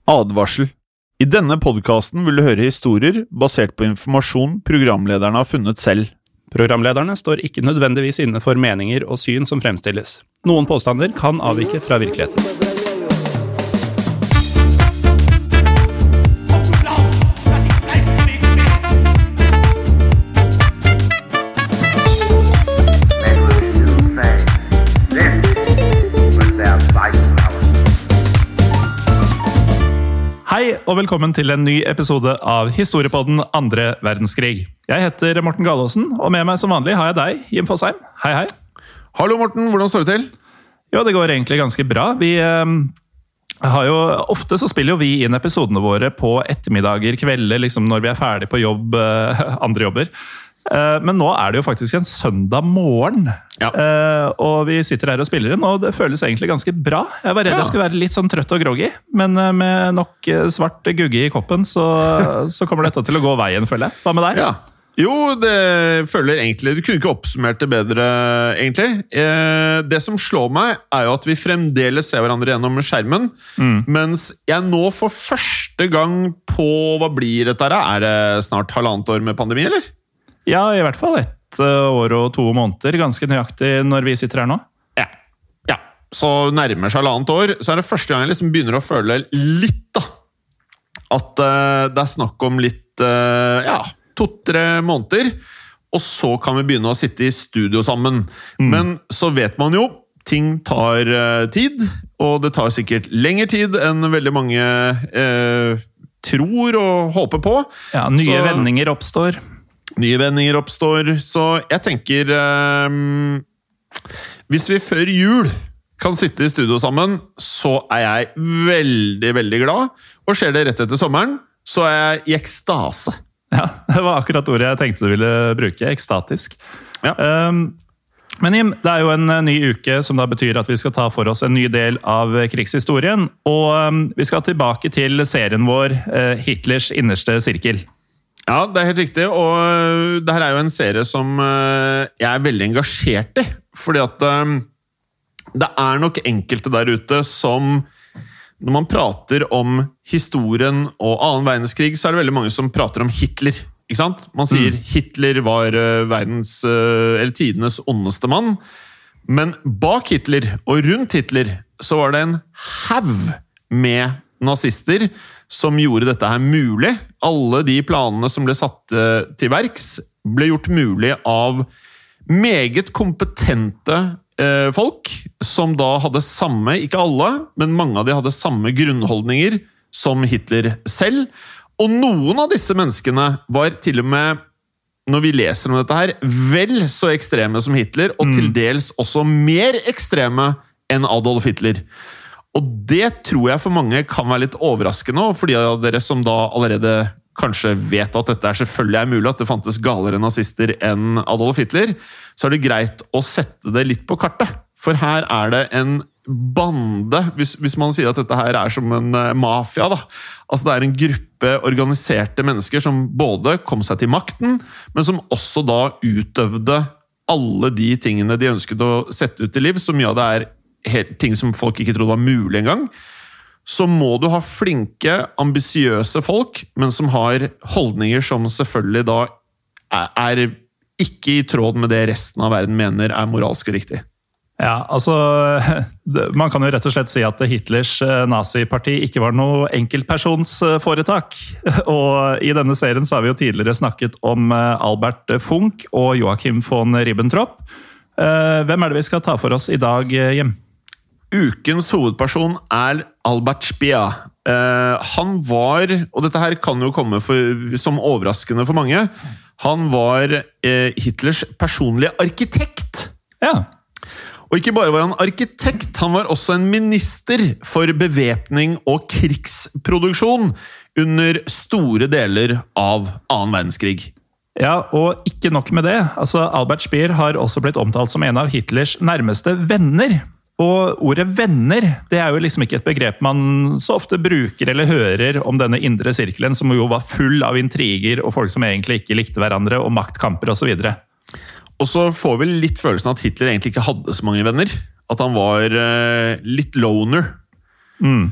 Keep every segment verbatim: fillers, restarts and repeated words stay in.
Advarsel. I denne podcasten vil du høre historier basert på informasjon programlederne har funnet selv. Programlederne står ikke nødvendigvis inne for meninger og syn som fremstilles. Noen påstander kan avvike fra virkeligheten. Hei og velkommen til en ny episode av Historiepodden andre verdenskrig. Jeg heter Morten Galaasen, og med meg som vanlig har jeg deg, Jim Fosheim. Hei, hei. Hallo Morten, hvordan står det til? Jo, det går egentlig ganske bra. Vi eh, har jo, ofte så spiller jo vi inn episodene våre på ettermiddager, kvelder, liksom når vi er ferdig på jobb, eh, andre jobber. Eh, men nå er det jo faktisk en søndag morgen, ja. eh, og vi sitter her og spiller inn, og det føles egentlig ganske bra. Jeg var redd ja. jeg skulle være litt sånn trøtt og groggy, men eh, med nok svart gugge i koppen, så, så kommer dette til å gå veien, føler jeg. Hva med deg? Ja. Jo, det føler egentlig, du kunne ikke oppsummert det bedre, egentlig. Eh, det som slår meg er jo at vi fremdeles ser hverandre gjennom skjermen, mm. mens jeg nå for første gang på, hva blir dette her? Er det snart halvannet år med pandemi, eller? Ja, i hvert fall ett år og to måneder, ganske nøyaktig når vi sitter her nå. Ja, ja. Så nærmer seg halvannet år, så er det første gang jeg liksom begynner å føle litt da, at uh, det er snakk om litt, uh, ja, to-tre måneder, og så kan vi begynne å sitte i studio sammen. Mm. Men så vet man jo, ting tar uh, tid, og det tar sikkert lengre tid enn veldig mange uh, tror og håper på. Ja, nye så, vendinger oppstår. Nye vendinger oppstår, så jeg tenker um, hvis vi før jul kan sitte i studio sammen, så er jeg veldig, veldig glad. Og skjer det rett etter sommeren, så er jeg i ekstase. Ja, det var akkurat ordet jeg tenkte du ville bruke, ekstatisk. Ja. Um, men Jim, det er jo en ny uke, som da betyr at vi skal ta for oss en ny del av krigshistorien. Og um, vi skal tilbake til serien vår, uh, Hitlers innerste sirkel. Ja, det er helt riktig, og det her er jo en serie som jeg er veldig engasjert i, fordi at det er nok enkelte der ute som, når man prater om historien og annen verdenskrig, så er det veldig mange som prater om Hitler, ikke sant? Man sier mm. Hitler var verdens, eller tidenes ondeste mann, men bak Hitler og rundt Hitler så var det en haug med nazister som gjorde dette her mulig. Alle de planene som ble satt til verks ble gjort mulig av meget kompetente eh, folk som da hadde samme, ikke alle, men mange av de hadde samme grunnholdninger som Hitler selv. Og noen av disse menneskene var til og med, når vi leser om dette her, vel så ekstreme som Hitler, og mm. til dels også mer ekstreme enn Adolf Hitler. Og det tror jeg for mange kan være litt overraskende, og for de av dere som da allerede kanskje vet at dette er selvfølgelig er mulig, at det fantes galere nazister enn Adolf Hitler, så er det greit å sette det litt på kartet. For her er det en bande, hvis, hvis man sier at dette her er som en mafia da. Altså det er en gruppe organiserte mennesker som både kom seg til makten, men som også da utøvde alle de tingene de ønsket å sette ut i liv, så mye av det er ting som folk ikke trodde var mulig engang, så må du ha flinke, ambisiøse folk, men som har holdninger som selvfølgelig da er ikke i tråd med det resten av verden mener er moralsk og riktig. Ja, altså, man kan jo rett og slett si at Hitlers naziparti ikke var noe enkeltpersonsforetak. Og i denne serien så har vi jo tidligere snakket om Albert Funk og Joachim von Ribbentrop. Hvem er det vi skal ta for oss i dag, Jim? Ukens hovedperson er Albert Speer. Uh, han var, og dette her kan jo komme for, som overraskende for mange, han var uh, Hitlers personlige arkitekt. Ja. Og ikke bare var han arkitekt, han var også en minister for bevæpning og krigsproduksjon under store deler av annen verdenskrig. Ja, og ikke nok med det. Altså, Albert Speer har også blitt omtalt som en av Hitlers nærmeste venner. Og ordet venner, det er jo liksom ikke et begrep man så ofte bruker eller hører om denne indre sirkelen, som jo var full av intriger og folk som egentlig ikke likte hverandre, og maktkamper og så videre. Og så får vi litt følelsen at Hitler egentlig ikke hadde så mange venner. At han var uh, litt loner. Mm.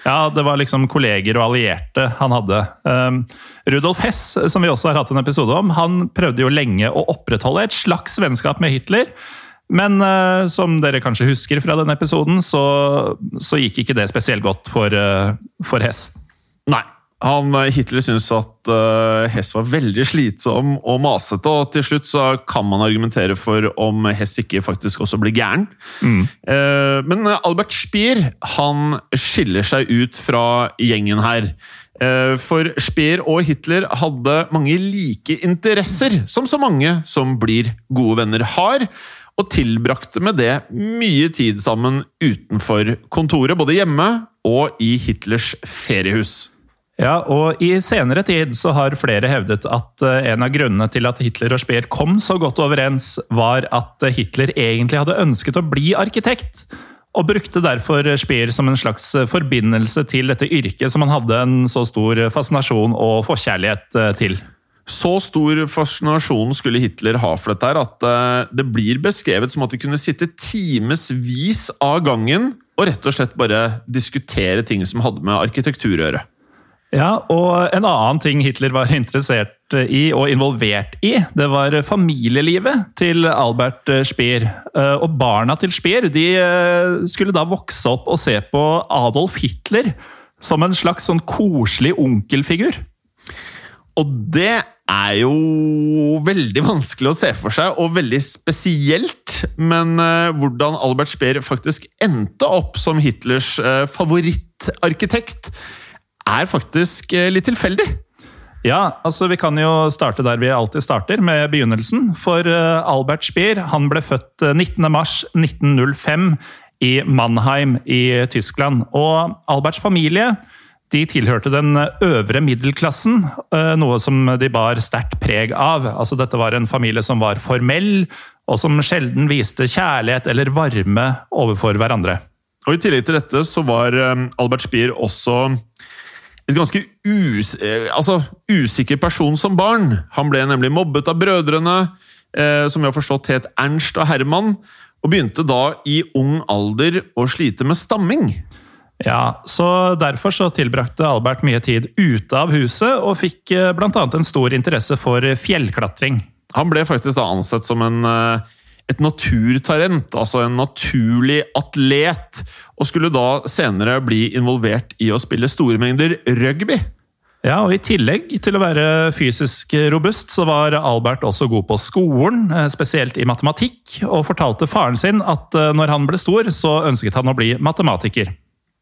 Ja, det var liksom kolleger og allierte han hadde. Um, Rudolf Hess, som vi også har hatt en episode om, han prøvde jo lenge å opprettholde et slags vennskap med Hitler. Men uh, som dere kanskje husker fra denne episoden, så, så gikk ikke det spesielt godt for, uh, for Hess. Nei. Han, Hitler syntes at uh, Hess var veldig slitsom og masete, og til slutt så kan man argumentere for om Hess ikke faktisk også blir gæren. Mm. Uh, men Albert Speer, han skiller seg ut fra gjengen her. Uh, for Speer og Hitler hadde mange like interesser, som så mange som blir gode venner har, og tilbrakte med det mye tid sammen utenfor kontoret, både hjemme og i Hitlers feriehus. Ja, og i senere tid så har flere hevdet at en av grunnene til at Hitler og Speer kom så godt overens, var at Hitler egentlig hadde ønsket å bli arkitekt, og brukte derfor Speer som en slags forbindelse til dette yrket som han hadde en så stor fascinasjon og forkjærlighet til. Så stor fascinasjon skulle Hitler ha for dette her, at det blir beskrevet som at de kunne sitte timesvis av gangen, og rett og slett bare diskutere ting som hadde med arkitektur å gjøre. Ja, og en annen ting Hitler var interessert i og involvert i, det var familielivet til Albert Speer. Og barna til Speer, de skulle da vokse opp og se på Adolf Hitler som en slags sånn koselig onkelfigur. Og det er jo veldig vanskelig å se for seg, og veldig spesielt, men hvordan Albert Speer faktisk endte opp som Hitlers favorittarkitekt, er faktisk litt tilfeldig. Ja, altså vi kan jo starte der vi alltid starter, med begynnelsen. For Albert Speer, han ble født nittende mars nitten null fem i Mannheim i Tyskland. Og Alberts familie, de tilhørte den øvre middelklassen, noe som de bar sterkt preg av. Altså dette var en familie som var formell, og som sjelden viste kjærlighet eller varme overfor hverandre. Og i tillegg til dette så var Albert Speer også et ganske us, altså, usikker person som barn. Han ble nemlig mobbet av brødrene, eh, som vi har forstått het Ernst og Hermann, og begynte da i ung alder å slite med stamming. Ja, så derfor så tilbrakte Albert mye tid ute av huset, og fikk blant annet en stor interesse for fjellklatring. Han ble faktisk da ansett som en et naturtalent, altså en naturlig atlet, og skulle da senere bli involvert i å spille store mengder rugby. Ja, og i tillegg til å være fysisk robust, så var Albert også god på skolen, spesielt i matematikk, og fortalte faren sin at når han ble stor, så ønsket han å bli matematiker.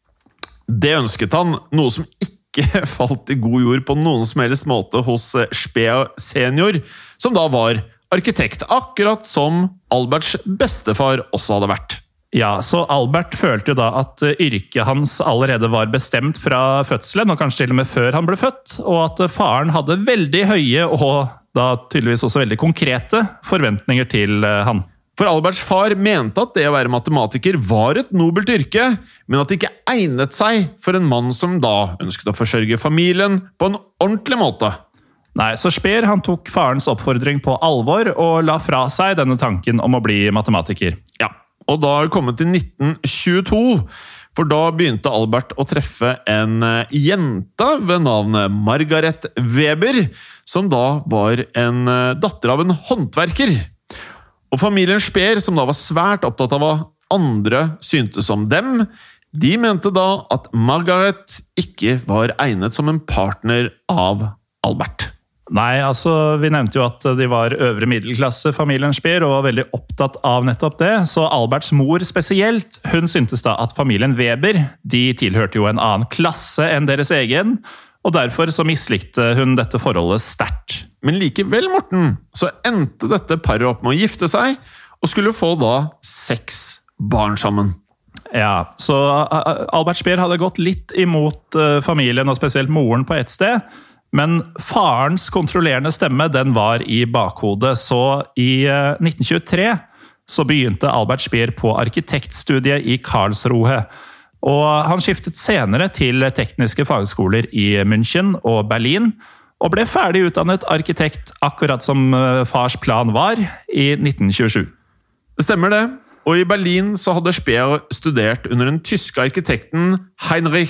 Det ønsket han, noe som ikke falt i god jord på noen som helst måte hos Speer senior, som da var arkitekt, akkurat som Alberts bestefar også hadde vært. Ja, så Albert følte jo da at yrket hans allerede var bestemt fra fødselen, og kanskje til og med før han ble født, og at faren hadde veldig høye og da tydeligvis også veldig konkrete forventninger til han. For Alberts far mente at det å være matematiker var et nobelt yrke, men at det ikke egnet seg for en mann som da ønsket å forsørge familien på en ordentlig måte. Nei, så Speer han tok farens oppfordring på alvor og la fra seg denne tanken om å bli matematiker. Ja, og da er det kommet til nitten tjueto, for da begynte Albert å treffe en jente ved navn Margaret Weber, som da var en datter av en håndverker. Og familien Speer, som da var svært opptatt av hva andre syntes om dem, de mente da at Margaret ikke var egnet som en partner av Albert. Nei, altså vi nevnte jo at de var øvre middelklasse, familien Speer, og var veldig opptatt av nettopp det. Så Alberts mor spesielt, hun syntes da at familien Weber, de tilhørte jo en annen klasse enn deres egen, og derfor så mislikte hun dette forholdet sterkt. Men likevel, Morten, så endte dette paret opp med å gifte seg, og skulle få da seks barn sammen. Ja, så Albert Speer hadde gått litt imot familien, og spesielt moren på et sted, men farens kontrollerende stemme, den var i bakhodet. Så i nitten tjuetre så begynte Albert Speer på arkitektstudiet i Karlsruhe. Og han skiftet senere til tekniske fagskoler i München og Berlin, og ble ferdig utdannet arkitekt akkurat som fars plan var i nitten tjuesju. Det stemmer det. Og i Berlin så hadde Speer studert under den tyske arkitekten Heinrich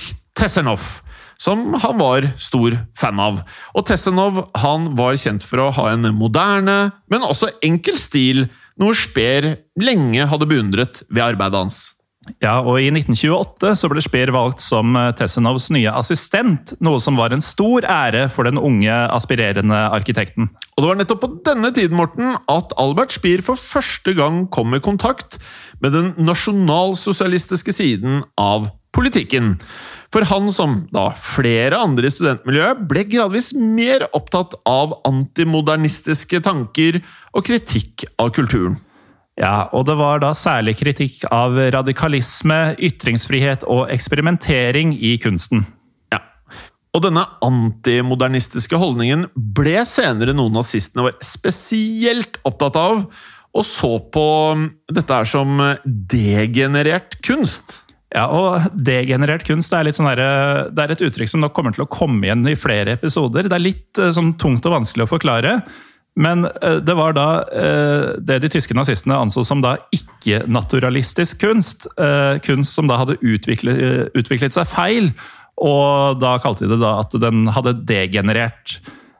Tessenov, som han var stor fan av. Og Tessenov han var kjent for å ha en moderne, men også enkel stil, noe Speer lenge hadde beundret ved arbeidet hans. Ja, og i nitten tjueåtte så ble Speer valgt som Tessenovs nye assistent, noe som var en stor ære for den unge, aspirerende arkitekten. Og det var nettopp på denne tiden, Morten, at Albert Speer for første gang kom i kontakt med den nasjonalsosialistiske siden av politikken. For han, som da flere andre i studentmiljøet, ble gradvis mer opptatt av antimodernistiske tanker og kritikk av kulturen. Ja, og det var da særlig kritikk av radikalisme, ytringsfrihet og eksperimentering i kunsten. Ja, og denne antimodernistiske holdningen ble senere noen nazistene var spesielt opptatt av, og så på dette her som degenerert kunst. Ja, og degenerert kunst er, litt sånn der, det er et uttrykk som nok kommer til å komme igjen i flere episoder. Det er litt sånn tungt og vanskelig å forklare. Men det var da det de tyske nazistene anså som da ikke-naturalistisk kunst. Kunst som da hadde utviklet, utviklet seg feil, og da kalte de det da at den hadde degenerert.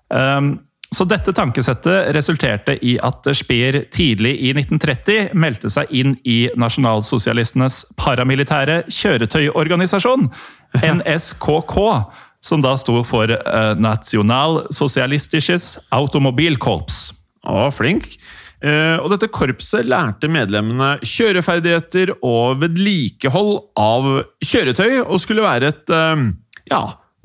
Så dette tankesettet resulterte i at Speer tidlig i nitten tretti meldte seg inn i nasjonalsosialistenes paramilitære kjøretøyorganisasjon, N S K K, som da sto for uh, Nationalsocialistisches Automobilkorps. Ja, flink. Eh, og dette korpset lærte medlemmene kjøreferdigheter og vedlikehold av kjøretøy, og skulle være et eh, ja,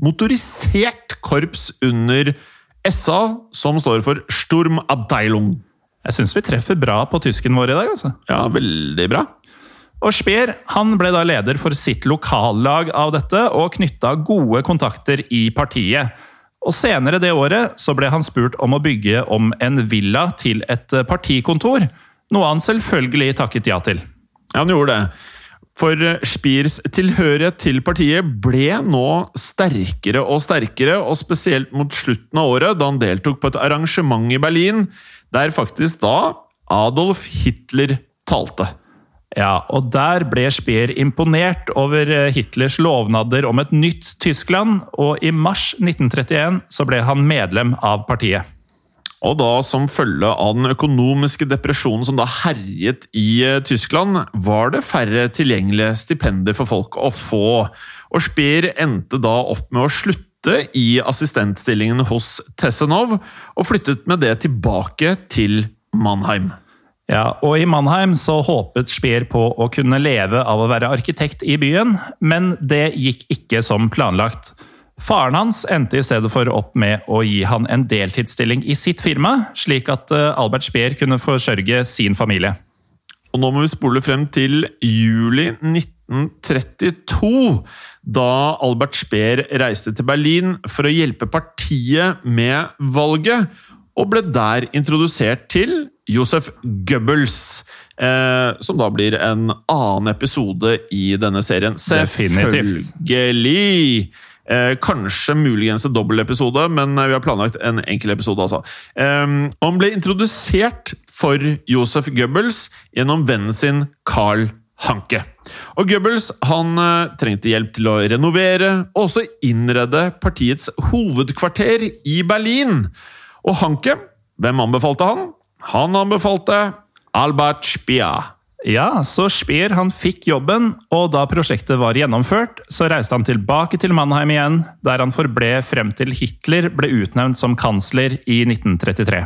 motorisert korps under S A, som står for Sturmabteilung. Jeg synes vi treffer bra på tysken vår i dag, altså. Ja, veldig bra. Og Speer han ble da leder for sitt lokallag av dette, og knyttet gode kontakter i partiet. Og senere det året så ble han spurt om å bygge om en villa til et partikontor, noe han selvfølgelig takket ja til. Ja, han gjorde det. For Speers tilhørighet til partiet ble nå sterkere og sterkere, og spesielt mot slutten av året, da han deltok på et arrangement i Berlin, der faktisk da Adolf Hitler talte. Ja, og der ble Speer imponert over Hitlers lovnader om et nytt Tyskland, og i mars nitten trettien så ble han medlem av partiet. Og da som følge av den økonomiske depresjonen som da herjet i Tyskland, var det færre tilgjengelige stipender for folk å få. Og Speer endte da opp med å slutte i assistentstillingen hos Tessenov, og flyttet med det tilbake til Mannheim. Ja, og i Mannheim så håpet Speer på å kunne leve av å være arkitekt i byen, men det gikk ikke som planlagt. Faren hans endte i stedet for opp med å gi han en deltidsstilling i sitt firma, slik at Albert Speer kunne forsørge sin familie. Og nå må vi spole frem til juli nitten trettito, da Albert Speer reiste til Berlin for å hjelpe partiet med valget, og ble der introdusert til Josef Goebbels, eh, som da blir en annen episode i denne serien. Definitivt. Selvfølgelig! Eh, kanskje muligens en dobbeltepisode, men vi har planlagt en enkel episode, altså. Eh, han ble introdusert for Josef Goebbels gjennom vennen sin Karl Hanke. Og Goebbels han eh, trengte hjelp til å renovere og også innrede partiets hovedkvarter i Berlin. Og Hanke, hvem anbefalte han? Han anbefalte Albert Speer. Ja, så Speer han fikk jobben, og da prosjektet var gjennomført, så reiste han tilbake til Mannheim igjen, der han forble frem til Hitler ble utnevnt som kansler i nitten trettitre.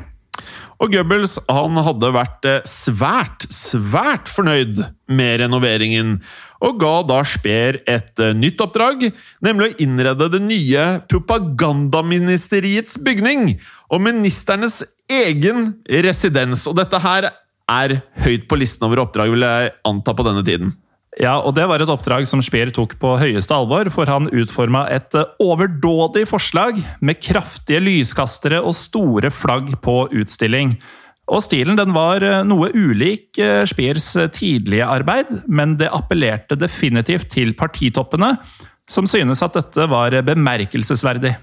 Og Goebbels han hadde vært svært, svært fornøyd med renoveringen, og ga da Speer et nytt oppdrag, nemlig å innrede det nye propagandaministeriets bygning, og ministernes egen residens. Og dette her er høyt på listen over oppdrag, vil jeg anta på denne tiden. Ja, og det var et oppdrag som Speer tok på høyeste alvor, for han utformet et overdådig forslag med kraftige lyskastere og store flagg på utstilling. Og stilen den var noe ulik Speers tidlige arbeid, men det appellerte definitivt til partitoppene, som synes at dette var bemerkelsesverdig.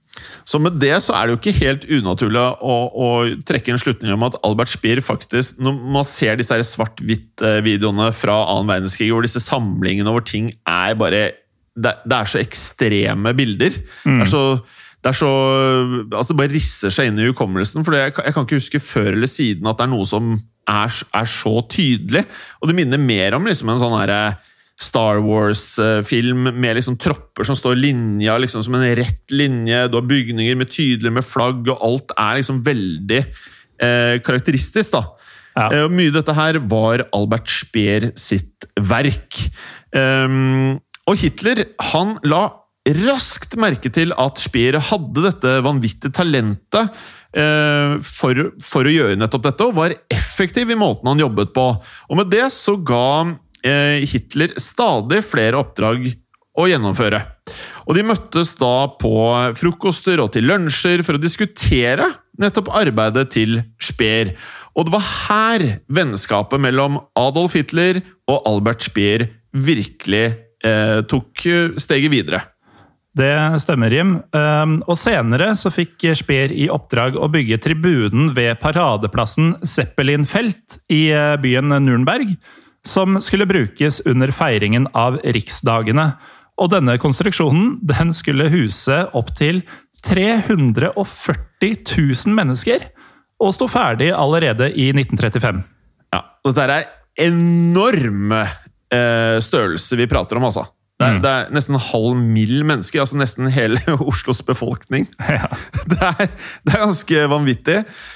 Så med det så er det jo ikke helt unaturlig å, å trekke en slutning om at Albert Speer faktisk, når man ser disse svart-hvitt videoene fra annen verdenskrig, hvor disse samlingene hvor ting er bare det, det er så ekstreme bilder. Mm. Det er så, det er så altså det bare risser seg inn i hukommelsen, for jeg, jeg kan ikke huske før eller siden at det er noe som er, er så tydelig. Og det minner mer om liksom en sånn her Star Wars-film med liksom tropper som står linja liksom som en rett linje. Du har bygninger med tydelig med flagg, og alt er liksom veldig eh, karakteristisk, da. Ja. Eh, og mye av dette her var Albert Speer sitt verk. Um, og Hitler, han la raskt merke til at Speer hadde dette vanvittige talentet eh, for, for å gjøre nettopp dette, og var effektiv i måten han jobbet på. Og med det så ga eh, Hitler stadig flere oppdrag å gjennomføre. Og de møttes da på frokoster og til lunsjer for å diskutere nettopp arbeidet til Speer. Og det var her vennskapet mellom Adolf Hitler og Albert Speer virkelig eh, tok steget videre. Det stemmer, Jim. Og senere så fikk Speer i oppdrag å bygge tribunen ved paradeplassen Zeppelinfeld i byen Nürnberg, som skulle brukes under feiringen av riksdagene. Og denne konstruksjonen, den skulle huse opp til tre hundre og førti tusen mennesker, og stod ferdig allerede i nitten trettifem. Ja, og dette er enorme eh, størrelser vi prater om, altså. Det er, mm. det er nesten en halv mill mennesker, altså nesten hele Oslos befolkning. Ja. Det, er, det er ganske vanvittig.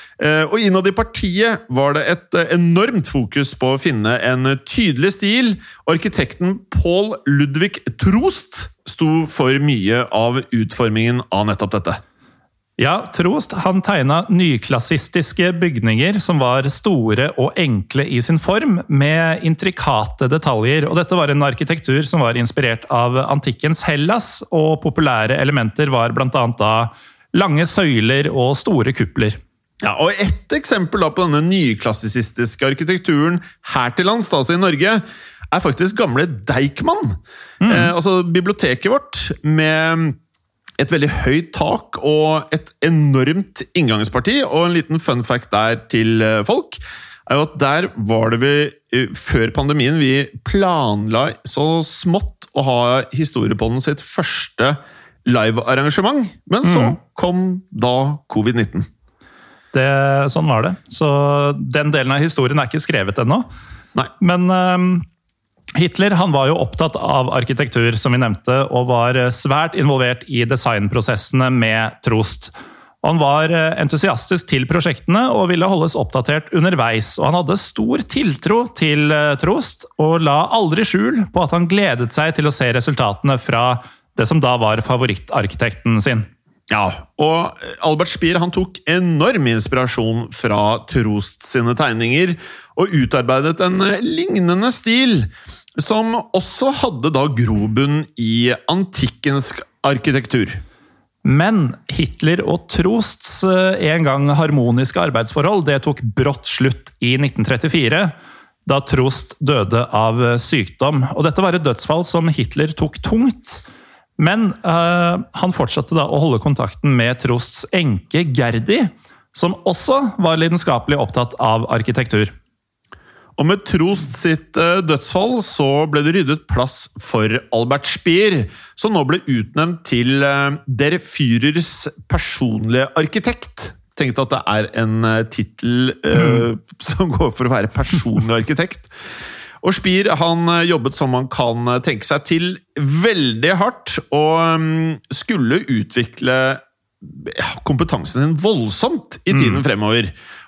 Og innad i partiet var det et enormt fokus på å finne en tydelig stil. Arkitekten Paul Ludwig Troost sto for mye av utformingen av nettopp dette. Ja, Troost han tegnet nyklassistiske bygninger som var store og enkle i sin form, med intrikate detaljer. Og dette var en arkitektur som var inspirert av antikkens Hellas, og populære elementer var blant annet da lange søyler og store kupler. Ja, og et eksempel da på denne nyklassisistiske arkitekturen her til lands, altså i Norge, er faktisk gamle Deichman. Mm. Eh, altså biblioteket vårt med et veldig høyt tak og et enormt inngangsparti, og en liten fun fact der til folk, er jo at der var det vi, før pandemien, vi planla så smått å ha Historiepodden sitt første live-arrangement, men så mm. kom da covid nitten. Det, sånn var det. Så den delen av historien er ikke skrevet ennå. Nei. Men um, Hitler han var jo opptatt av arkitektur, som vi nevnte, og var svært involvert i designprosessene med Troost. Han var entusiastisk til prosjektene og ville holdes oppdatert underveis. Og han hadde stor tiltro til Troost, og la aldri skjul på at han gledet seg til å se resultatene fra det som da var favorittarkitekten sin. Ja, og Albert Speer han tok enorm inspirasjon fra Troost sine tegninger, og utarbeidet en lignende stil, som også hadde da grobunn i antikkens arkitektur. Men Hitler og Troosts en gang harmoniske arbeidsforhold, det tok brått slutt i nitten trettifire, da Troost døde av sykdom. Og dette var et dødsfall som Hitler tok tungt. Men uh, han fortsatte da å holde kontakten med Troosts enke Gerdi, som også var lidenskapelig opptatt av arkitektur. Og med Troost sitt uh, dødsfall så ble det ryddet plass for Albert Speer, som nå ble utnevnt til uh, Der Führers personlige arkitekt. Tenkte at det er en uh, titel uh, mm. som går for å være personlig arkitekt. Og Speer han jobbet som man kan tenke seg til veldig hardt, og skulle utvikle kompetansen sin voldsomt i tiden mm. fremover.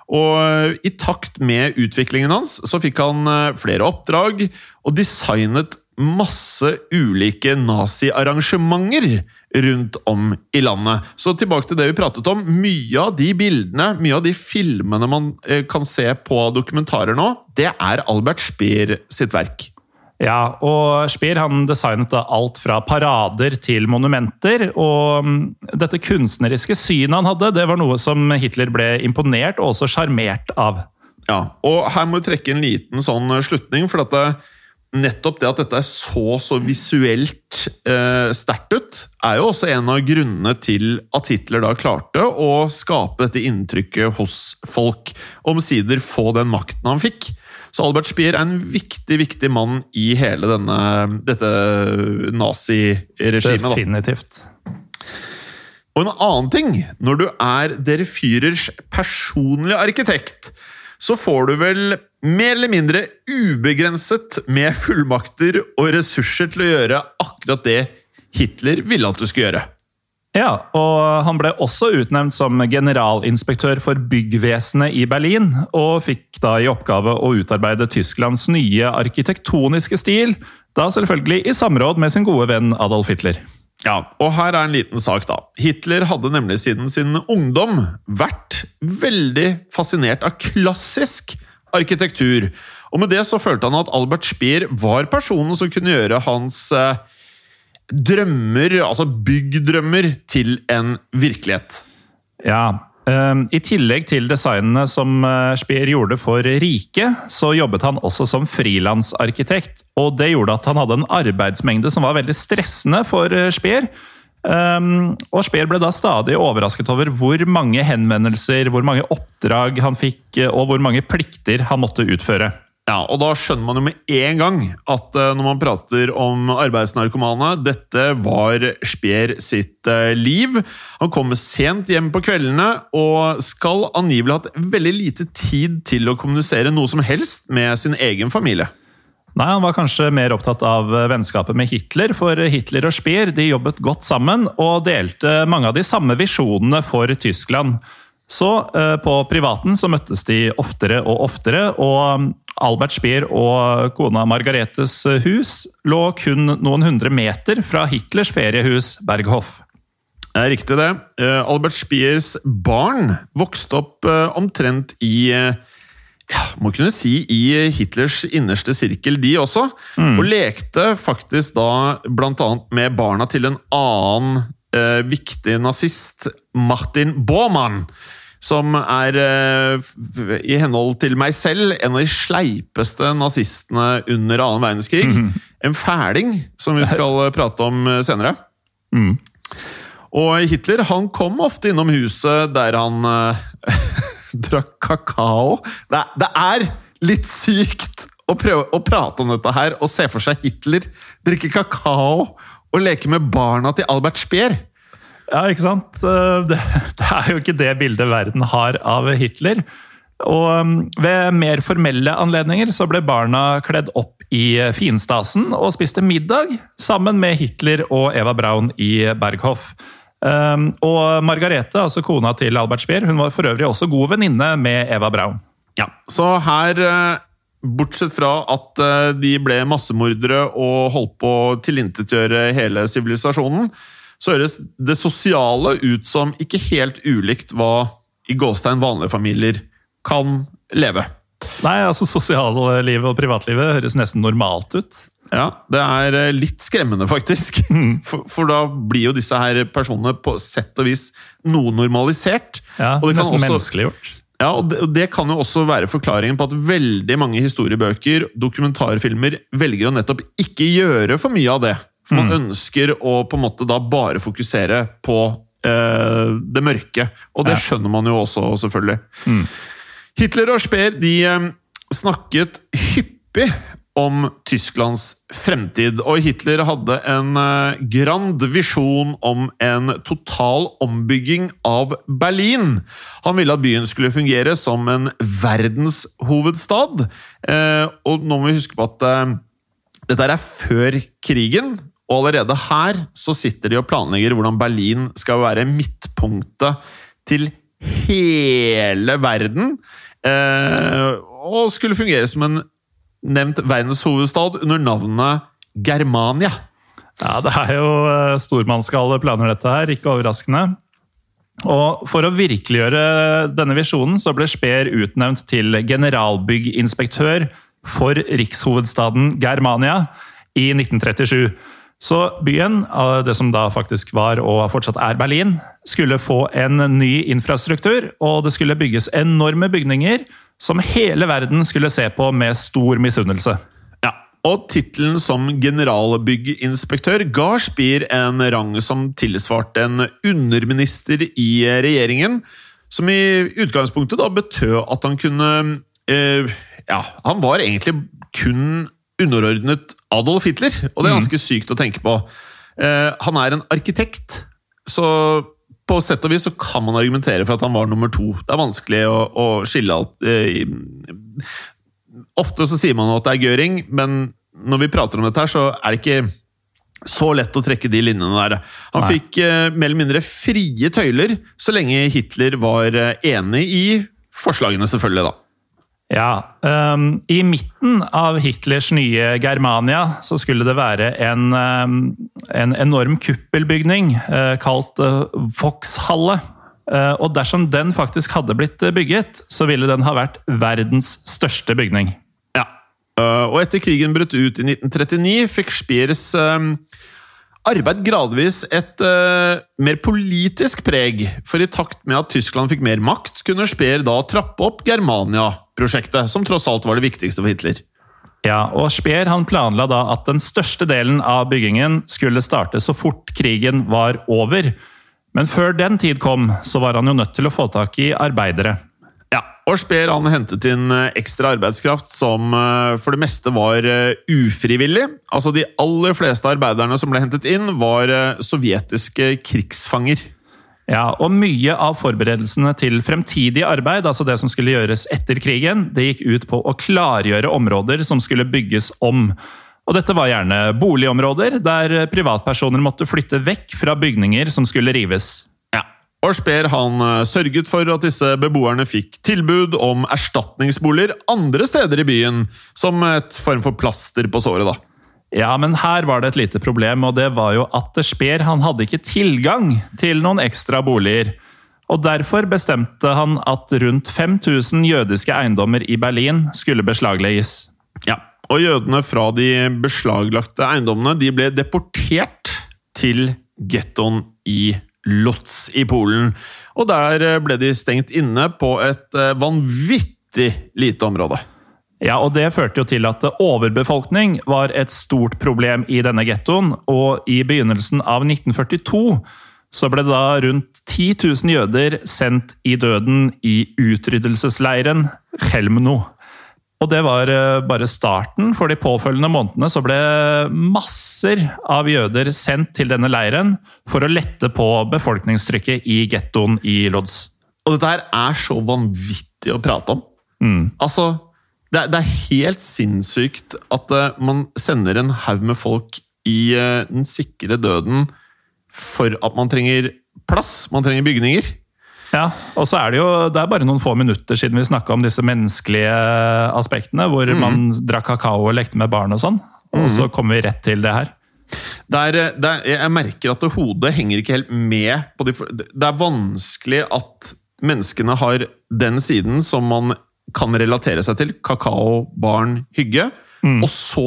Og i takt med utviklingen hans så fikk han flere oppdrag, og designet masse ulike nazi-arrangementer rundt om i landet. Så tilbake til det vi pratet om, mye av de bildene, mye av de filmene man kan se på dokumentarer nå, det er Albert Speer sitt verk. Ja, og Speer han designet da alt fra parader til monumenter, og dette kunstneriske synet han hadde, det var noe som Hitler ble imponert og også charmert av. Ja, og her må vi trekke en liten sånn slutning, for at det nettopp det at dette er så, så visuelt eh, sterkt ut, er jo også en av grunnene til at Hitler da klarte å skape dette inntrykket hos folk, omsider få den makten han fikk. Så Albert Speer er en viktig, viktig mann i hele denne, dette nazi-regimet. Definitivt. Og en annen ting, når du er Der Führers personlige arkitekt, så får du vel mer eller mindre ubegrenset med fullmakter og ressurser til å gjøre akkurat det Hitler ville at du skulle gjøre. Ja, og han ble også utnevnt som generalinspektør for byggvesenet i Berlin, og fikk da i oppgave å utarbeide Tysklands nye arkitektoniske stil, da selvfølgelig i samråd med sin gode venn Adolf Hitler. Ja, og her er en liten sak da. Hitler hadde nemlig siden sin ungdom vært veldig fascinert av klassisk arkitektur. Og med det så følte han at Albert Speer var personen som kunne gjøre hans eh, drømmer, altså byggdrømmer, til en virkelighet. Ja, um, i tillegg til designene som Speer gjorde for Rike, så jobbet han også som frilansarkitekt, og det gjorde at han hadde en arbeidsmengde som var veldig stressende for Speer. Um, og Speer ble da stadig overrasket over hvor mange henvendelser, hvor mange oppdrag han fikk, og hvor mange plikter han måtte utføre. Ja, og da skjønner man jo med en gang at uh, når man prater om arbeidsnarkomane, dette var Speer sitt uh, liv. Han kommer sent hjem på kveldene, og skal angivelig ha hatt veldig lite tid til å kommunisere noe som helst med sin egen familie. Nei, han var kanskje mer opptatt av vennskapet med Hitler, for Hitler og Speer de jobbet godt sammen og delte mange av de samme visjonene for Tyskland. Så eh, på privaten så møttes de oftere og oftere, og Albert Speer og kona Margaretes hus lå kun noen hundre meter fra Hitlers feriehus Berghof. Det er riktig det. Albert Speers barn vokste opp omtrent i ja, må kunne si i Hitlers innerste sirkel de også, mm. og lekte faktisk da blant annet med barna til en annen eh, viktig nazist, Martin Bormann, som er eh, i henhold til meg selv en av de sleipeste nazistene under annen verdenskrig. Mm. En fæling, som vi skal prate om senere. Mm. Og Hitler, han kom ofte innom huset der han eh, drakk kakao. Det, det er litt sykt å prøve å prate om dette her og se for seg Hitler drikke kakao og leke med barna til Albert Speer. Ja, ikke sant? Det, det er jo ikke det bildet verden har av Hitler. Og ved mer formelle anledninger så ble barna kledd opp i finstasen og spiste middag sammen med Hitler og Eva Braun i Berghof. Um, og Margarete, altså kona til Albert Speer, hun var for øvrig også god venninne med Eva Braun. Ja, så her, bortsett fra at de ble massemordere og holdt på å tilintetgjøre hele sivilisasjonen, så høres det sosiale ut som ikke helt ulikt hva i gåstein vanlige familier kan leve. Nei, altså sosiallivet og privatlivet høres nesten normalt ut. Ja, det er litt skremmende faktisk, for, for da blir jo disse her personene på sett og vis noe normalisert. Ja, og det kan nesten også, menneskeliggjort. Ja, og det, og det kan jo også være forklaringen på at veldig mange historiebøker, dokumentarfilmer, velger å nettopp ikke gjøre for mye av det. For man mm. ønsker å på en måte da bare fokusere på eh, det mørke, og det ja. skjønner man jo også selvfølgelig. Mm. Hitler og Speer, de eh, snakket hyppig om Tysklands fremtid, og Hitler hadde en grand visjon om en total ombygging av Berlin. Han ville at byen skulle fungere som en verdenshovedstad, og nå må vi huske på at dette er før krigen, og allerede her så sitter de og planlegger hvordan Berlin skal være midtpunktet til hele verden, og skulle fungere som en nevnt verdens hovedstad under navnet Germania. Ja, det er jo stormannsgale planer dette her, ikke overraskende. Og for å virkeliggjøre denne visjonen så ble Speer utnevnt til generalbygginspektør for rikshovedstaden Germania i nitten trettisju. Så byen, det som da faktisk var og fortsatt er Berlin, skulle få en ny infrastruktur, og det skulle bygges enorme bygninger som hele verden skulle se på med stor misunnelse. Ja, og titlen som generalbygginspektør ga Speer en rang som tilsvarte en underminister i regjeringen, som i utgangspunktet da betød at han kunne eh, ja, han var egentlig kun underordnet Adolf Hitler, og det er ganske sykt å tenke på. Eh, han er en arkitekt, så på sett og vis så kan man argumentere for at han var nummer to. Det er vanskelig å, å skille alt. Eh, ofte så sier man at det er Göring, men når vi prater om dette her, så er det ikke så lett å trekke de linjene der. Han Nei. fikk eh, mer eller mindre frie tøyler, så lenge Hitler var enig i forslagene selvfølgelig da. Ja, um, i midten av Hitlers nye Germania så skulle det være en, um, en enorm kuppelbygning uh, kalt uh, Vauxhalle. Uh, og dersom den faktisk hadde blitt bygget, så ville den ha vært verdens største bygning. Ja, uh, og etter krigen brøt ut i nitten trettini fikk Speers um, arbeid gradvis et uh, mer politisk preg, for i takt med at Tyskland fikk mer makt, kunne Speer da trappe opp Germania-prosjektet, som tross alt var det viktigste for Hitler. Ja, og Speer han planla da at den største delen av byggingen skulle starte så fort krigen var over. Men før den tid kom, så var han jo nødt til å få tak i arbeidere. Ja, og Speer han hentet inn ekstra arbeidskraft som for det meste var ufrivillig. Altså de aller fleste arbeiderne som ble hentet inn var sovjetiske krigsfanger. Ja, og mye av forberedelsene til fremtidig arbeid, altså det som skulle gjøres etter krigen, det gikk ut på å klargjøre områder som skulle bygges om. Og dette var gjerne boligområder der privatpersoner måtte flytte vekk fra bygninger som skulle rives. Og Speer han sørget for at disse beboerne fikk tilbud om erstatningsboliger andre steder i byen, som et form for plaster på såret da. Ja, men her var det et lite problem, og det var jo at Speer han hadde ikke tilgang til noen ekstra boliger. Og derfor bestemte han at rundt fem tusen jødiske eiendommer i Berlin skulle beslaglegges. Ja, og jødene fra de beslaglagte eiendommene, de ble deportert til ghettoen i Lodz i Polen, og der ble de stengt inne på et vanvittig lite område. Ja, og det førte jo til at overbefolkning var et stort problem i denne ghettoen, og i begynnelsen av nitten førtito så ble da rundt ti tusen jøder sendt i døden i utryddelsesleiren Chelmno. Og det var bare starten, for de påfølgende månedene så ble masser av jøder sendt til denne leiren for å lette på befolkningstrykket i ghettoen i Lodz. Og dette her er så vanvittig å prate om. Mm. Altså, det er, det er helt sinnssykt at uh, man sender en haug med folk i uh, den sikre døden for at man trenger plass, man trenger bygninger. Ja, og så er det jo det er bare noen få minutter siden vi snakket om disse menneskelige aspektene, hvor mm. man drakk kakao og lekte med barn og sånn, og mm. så kommer vi rett til det her. Det er, det er, jeg merker at det hodet henger ikke helt med på de, det er vanskelig at menneskene har den siden som man kan relatere seg til, kakao, barn, hygge, mm. og så